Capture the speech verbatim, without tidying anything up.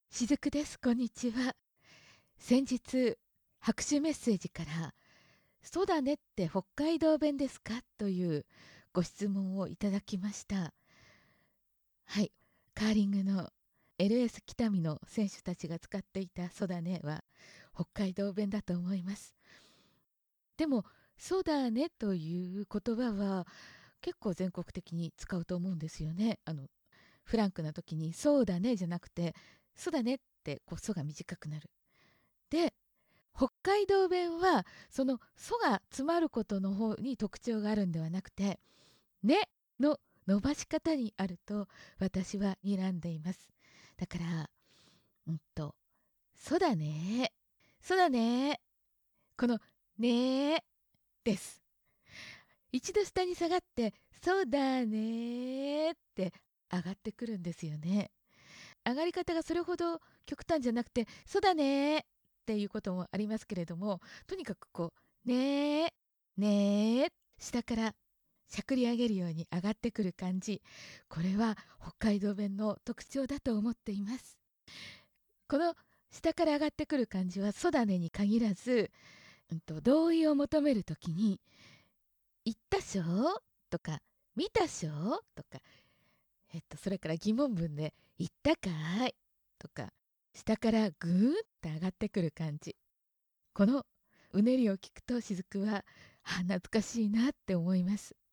しずくです。こんにちは。先日、拍手メッセージから、そうだねって北海道弁ですかというご質問をいただきました。はい。カーリングの エルエス 北見の選手たちが使っていたそうだねは北海道弁だと思います。でも、そうだねという言葉は結構全国的に使うと思うんですよね。あの、フランクな時にそうだねじゃなくて、そうだねってこう、そが短くなる。で、北海道弁はその「そ」が詰まることの方に特徴があるんではなくて「ね」の伸ばし方にあると私は睨んでいます。だからうんと「そだねそだね」この「ね」です一度下に下がって「そうだね」って上がってくるんですよね。上がり方がそれほど極端じゃなくて「そうだね」っていうこともありますけれども、とにかくこう「ねえねえ」下からしゃくり上げるように上がってくる感じ、これは北海道弁の特徴だと思っています。この下から上がってくる感じは「そだね」に限らず、うんと同意を求めるときに「言ったしょ」とか「見たしょ」とか、えっとそれから疑問文で「言ったかい」とか下からぐーっと上がってくる感じ、このうねりを聞くと雫はあ懐かしいなって思います。